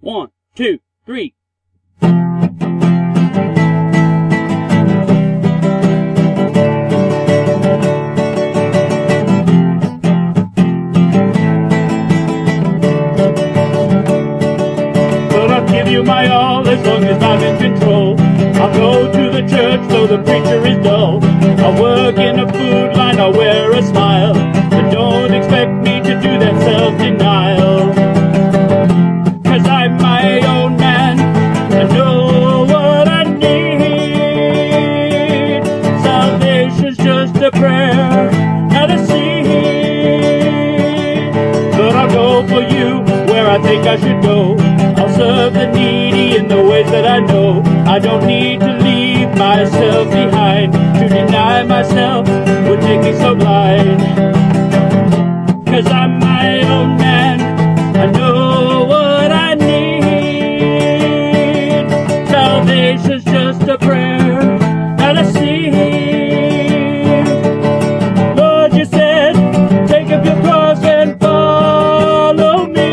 1, 2, 3. Give you my all as long as I'm in control. I'll go to the church though the preacher is dull. I'll work in a food line, I'll wear a smile, but don't expect me to do that self-denial. 'Cause I'm my own man, I know what I need. Salvation's just a prayer, not a seed. But I'll go for you where I think I should go. I'll serve the needy in the ways that I know. I don't need to leave myself behind. To deny myself would make me so blind. 'Cause I'm my own man, I know what I need. Salvation's just a prayer, not a seed. Lord, you said, take up your cross and follow me.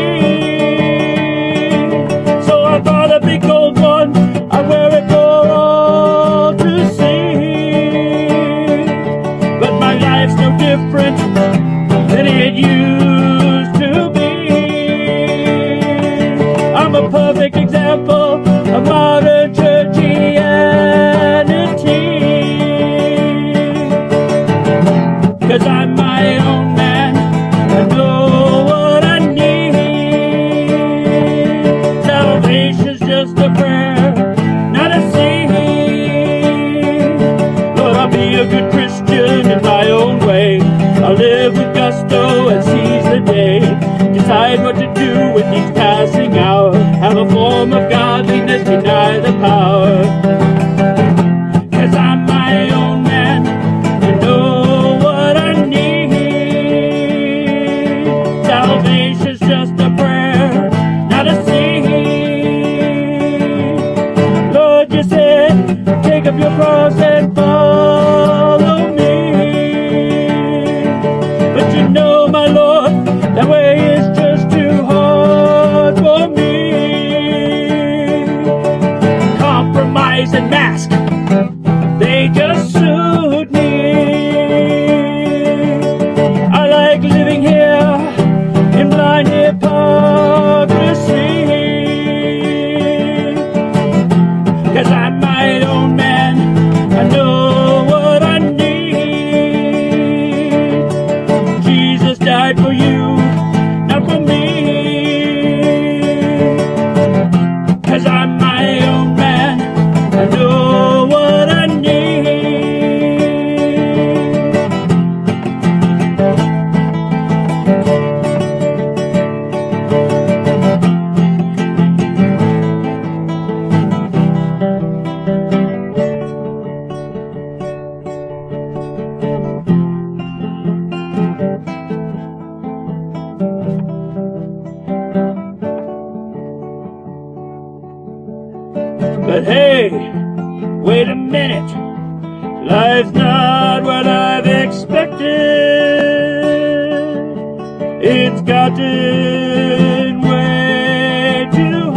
I bought a big gold one, I wear it for all to see. But my life's no different than it used to be. I'm a perfect example of modern churchianity. 'Cause I'm my own man, I know what I need. Salvation's just a prayer, not a seed. Lord, I'll be a good Christian in my own way. I'll live with gusto and seize the day. Decide what to do with each passing hour. Have a form of godliness, deny the power. 'Cause I'm my own man, I know what I need. Salvation's just a prayer, not a seed. Lord, you said, take up your cross and follow me. But you know, my Lord, that way is just too hard for me. Compromise and mask, they just suit me. I like living here in blind hypocrisy. 'Cause I'm my own man, I know what I need. Jesus died for you, not for me. 'Cause I'm my own man, I know what I need. But hey, wait a minute, life's not what I've expected. It's gotten way too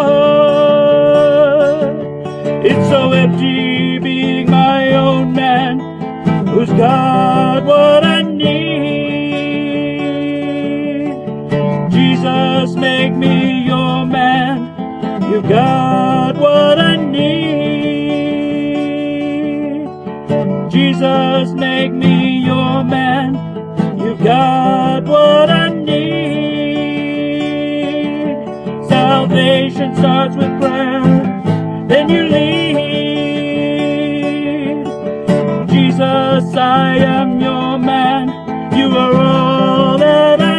hard. It's so empty being my own man, who's got what I need. Jesus, make me your man, you got what I need. Jesus, make me your man, you got what I need. Salvation starts with prayer, then you lead. Jesus, I am your man, you are all that I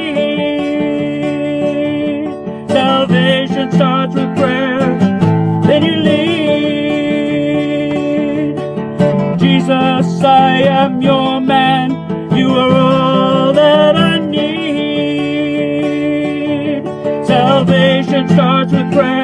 need. Salvation starts with prayer, then you lead. Jesus, I am your man, you are all that I need. Salvation starts with prayer.